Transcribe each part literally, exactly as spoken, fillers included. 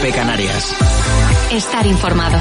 COPE Canarias. Estar informado.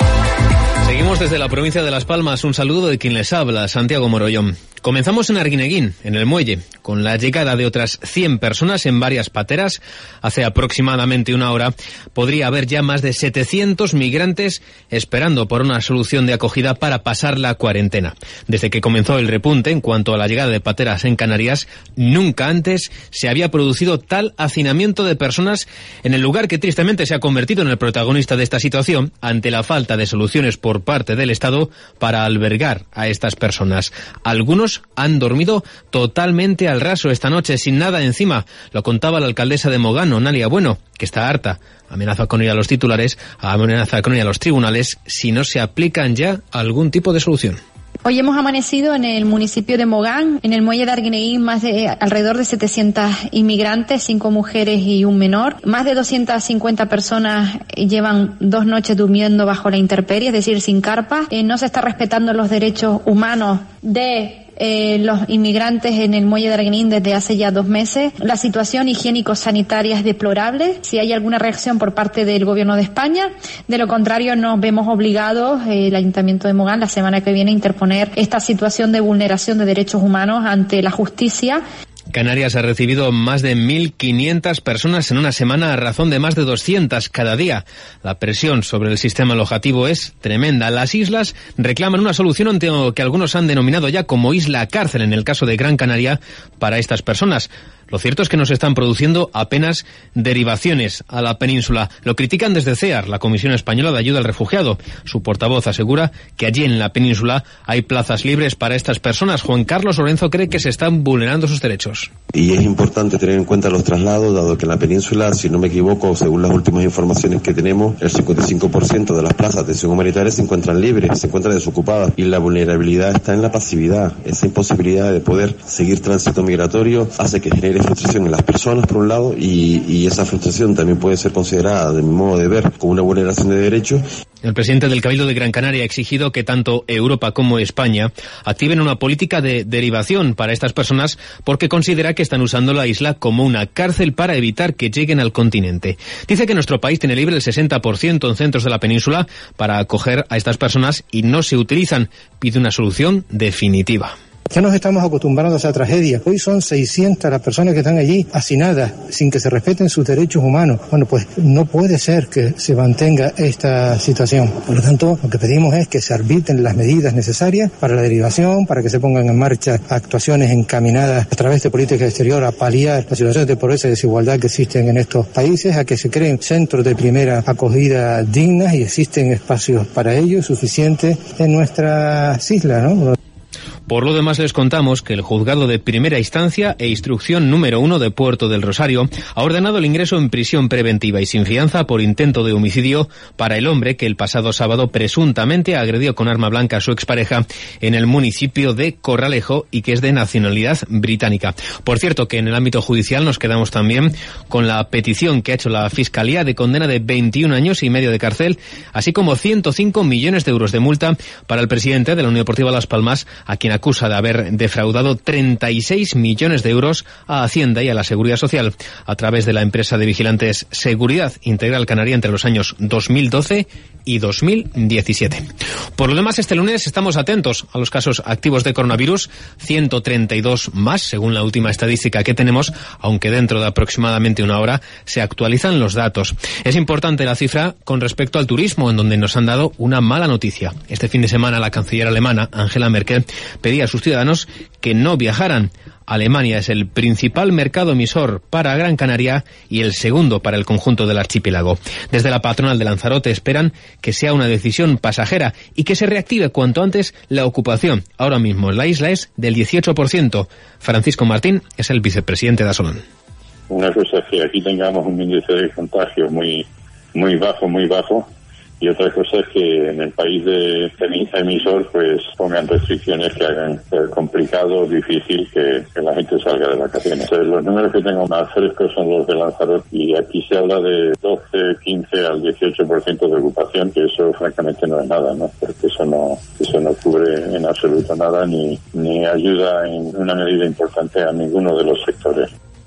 Seguimos desde la provincia de Las Palmas. Un saludo de quien les habla, Santiago Morollón. Comenzamos en Arguineguín, en el muelle, con la llegada de otras cien personas en varias pateras. Hace aproximadamente una hora podría haber ya más de setecientos migrantes esperando por una solución de acogida para pasar la cuarentena. Desde que comenzó el repunte en cuanto a la llegada de pateras en Canarias, nunca antes se había producido tal hacinamiento de personas en el lugar que tristemente se ha convertido en el protagonista de esta situación ante la falta de soluciones por parte del Estado para albergar a estas personas. Algunos han dormido totalmente al raso esta noche, sin nada encima. Lo contaba la alcaldesa de Mogán, Nalia Bueno, que está harta. Amenaza con ir a los titulares, amenaza con ir a los tribunales si no se aplican ya algún tipo de solución. Hoy hemos amanecido en el municipio de Mogán, en el muelle de Arguineguín, más de alrededor de setecientos inmigrantes, cinco mujeres y un menor. Más de doscientas cincuenta personas llevan dos noches durmiendo bajo la intemperie, es decir, sin carpa. Eh, no se está respetando los derechos humanos de Eh, los inmigrantes en el muelle de Arguineguín desde hace ya dos meses. La situación higiénico-sanitaria es deplorable. Si hay alguna reacción por parte del Gobierno de España, de lo contrario nos vemos obligados, eh, el Ayuntamiento de Mogán, la semana que viene, a interponer esta situación de vulneración de derechos humanos ante la justicia. Canarias ha recibido más de mil quinientas personas en una semana a razón de más de doscientas cada día. La presión sobre el sistema alojativo es tremenda. Las islas reclaman una solución ante lo que algunos han denominado ya como isla cárcel en el caso de Gran Canaria para estas personas. Lo cierto es que no se están produciendo apenas derivaciones a la península. Lo critican desde C E A R, la Comisión Española de Ayuda al Refugiado. Su portavoz asegura que allí en la península hay plazas libres para estas personas. Juan Carlos Lorenzo cree que se están vulnerando sus derechos. Y es importante tener en cuenta los traslados, dado que en la península, si no me equivoco, según las últimas informaciones que tenemos, el cincuenta y cinco por ciento de las plazas de atención humanitaria se encuentran libres, se encuentran desocupadas. Y la vulnerabilidad está en la pasividad. Esa imposibilidad de poder seguir tránsito migratorio hace que genere frustración en las personas, por un lado, y, y esa frustración también puede ser considerada, de mi modo de ver, como una vulneración de derechos. El presidente del Cabildo de Gran Canaria ha exigido que tanto Europa como España activen una política de derivación para estas personas porque considera que están usando la isla como una cárcel para evitar que lleguen al continente. Dice que nuestro país tiene libre el sesenta por ciento en centros de la península para acoger a estas personas y no se utilizan. Pide una solución definitiva. Ya nos estamos acostumbrando a esa tragedia. Hoy son seiscientas las personas que están allí hacinadas sin que se respeten sus derechos humanos. Bueno, pues no puede ser que se mantenga esta situación. Por lo tanto, lo que pedimos es que se arbitren las medidas necesarias para la derivación, para que se pongan en marcha actuaciones encaminadas a través de política exterior a paliar las situaciones de pobreza y desigualdad que existen en estos países, a que se creen centros de primera acogida dignas y existen espacios para ello suficientes en nuestras islas, ¿no? Por lo demás, les contamos que el Juzgado de Primera Instancia e Instrucción número uno de Puerto del Rosario ha ordenado el ingreso en prisión preventiva y sin fianza por intento de homicidio para el hombre que el pasado sábado presuntamente agredió con arma blanca a su expareja en el municipio de Corralejo y que es de nacionalidad británica. Por cierto, que en el ámbito judicial nos quedamos también con la petición que ha hecho la Fiscalía de condena de veintiún años y medio de cárcel, así como ciento cinco millones de euros de multa para el presidente de la Unión Deportiva Las Palmas, a quien acusa de haber defraudado treinta y seis millones de euros a Hacienda y a la Seguridad Social a través de la empresa de vigilantes Seguridad Integral Canaria entre los años dos mil doce y dos mil diecisiete. Por lo demás, este lunes estamos atentos a los casos activos de coronavirus, ciento treinta y dos más, según la última estadística que tenemos, aunque dentro de aproximadamente una hora se actualizan los datos. Es importante la cifra con respecto al turismo, en donde nos han dado una mala noticia. Este fin de semana la canciller alemana, Angela Merkel, pedía a sus ciudadanos que no viajaran. Alemania es el principal mercado emisor para Gran Canaria y el segundo para el conjunto del archipiélago. Desde la patronal de Lanzarote esperan que sea una decisión pasajera y que se reactive cuanto antes la ocupación. Ahora mismo la isla es del dieciocho por ciento. Francisco Martín es el vicepresidente de Asolón. Una cosa es que aquí tengamos un índice de contagio muy, muy bajo, muy bajo. Y otra cosa es que en el país de emisor pues pongan restricciones que hagan complicado, difícil que, que la gente salga de vacaciones. Entonces, los números que tengo más frescos son los de Lanzarote y aquí se habla de doce, quince al dieciocho por ciento de ocupación, que eso francamente no es nada, ¿no? Porque eso no, eso no cubre en absoluto nada ni, ni ayuda en una medida importante a ninguno de los sectores.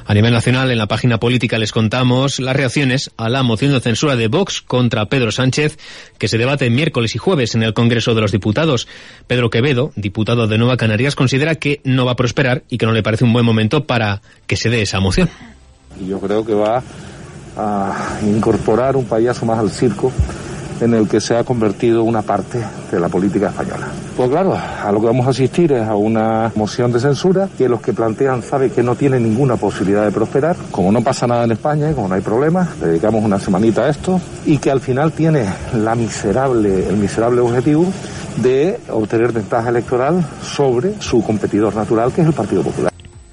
A nivel nacional, en la página política les contamos las reacciones a la moción de censura de Vox contra Pedro Sánchez, que se debate miércoles y jueves en el Congreso de los Diputados. Pedro Quevedo, diputado de Nueva Canarias, considera que no va a prosperar y que no le parece un buen momento para que se dé esa moción. Yo creo que va a incorporar un payaso más al circo en el que se ha convertido una parte de la política española. Pues claro, a lo que vamos a asistir es a una moción de censura que los que plantean saben que no tiene ninguna posibilidad de prosperar. Como no pasa nada en España, como no hay problema, dedicamos una semanita a esto y que al final tiene la miserable, el miserable objetivo de obtener ventaja electoral sobre su competidor natural, que es el Partido Popular.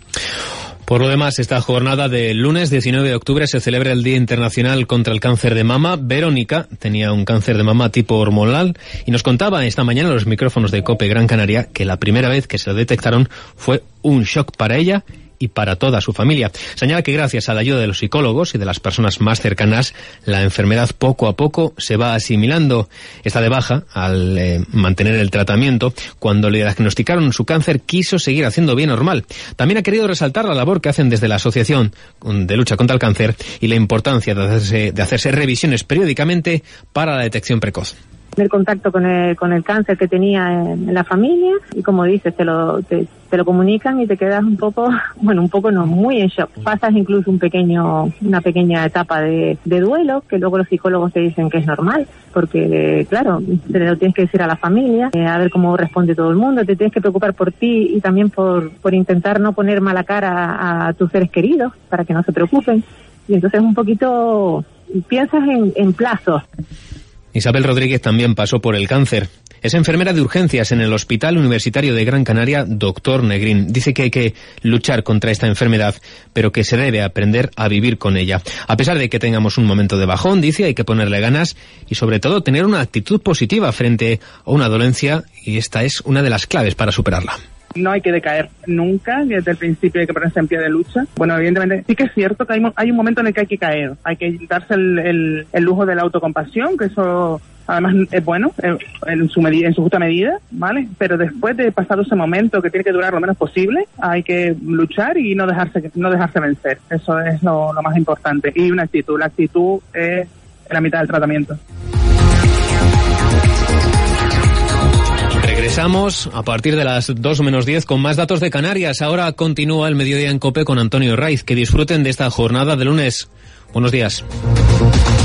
Por lo demás, esta jornada del lunes diecinueve de octubre se celebra el Día Internacional contra el Cáncer de Mama. Verónica tenía un cáncer de mama tipo hormonal y nos contaba esta mañana en los micrófonos de COPE Gran Canaria que la primera vez que se lo detectaron fue un shock para ella y para toda su familia. Señala que gracias a la ayuda de los psicólogos y de las personas más cercanas, la enfermedad poco a poco se va asimilando. Está de baja al eh, mantener el tratamiento. Cuando le diagnosticaron su cáncer, quiso seguir haciendo vida normal. También ha querido resaltar la labor que hacen desde la Asociación de Lucha contra el Cáncer y la importancia de hacerse, de hacerse revisiones periódicamente para la detección precoz. El contacto con el, con el cáncer que tenía en, en la familia y, como dices, te lo te, te lo comunican y te quedas un poco, bueno, un poco no, muy en shock. Pasas incluso un pequeño una pequeña etapa de, de duelo, que luego los psicólogos te dicen que es normal, porque, claro, te lo tienes que decir a la familia, eh, a ver cómo responde todo el mundo, te tienes que preocupar por ti y también por, por intentar no poner mala cara a, a tus seres queridos, para que no se preocupen. Y entonces un poquito piensas en, en plazos. Isabel Rodríguez también pasó por el cáncer. Es enfermera de urgencias en el Hospital Universitario de Gran Canaria, doctor Negrín. Dice que hay que luchar contra esta enfermedad, pero que se debe aprender a vivir con ella. A pesar de que tengamos un momento de bajón, dice, hay que ponerle ganas y sobre todo tener una actitud positiva frente a una dolencia, y esta es una de las claves para superarla. No hay que decaer nunca, desde el principio hay que ponerse en pie de lucha. Bueno, evidentemente sí que es cierto que hay, hay un momento en el que hay que caer, hay que darse el, el, el lujo de la autocompasión, que eso además es bueno en su medida, en su justa medida, ¿vale? Pero después de pasado ese momento, que tiene que durar lo menos posible, hay que luchar y no dejarse no dejarse vencer. Eso es lo, lo más importante. Y una actitud, la actitud es la mitad del tratamiento. Regresamos a partir de las dos menos diez con más datos de Canarias. Ahora continúa el Mediodía en COPE con Antonio Raiz. Que disfruten de esta jornada de lunes. Buenos días.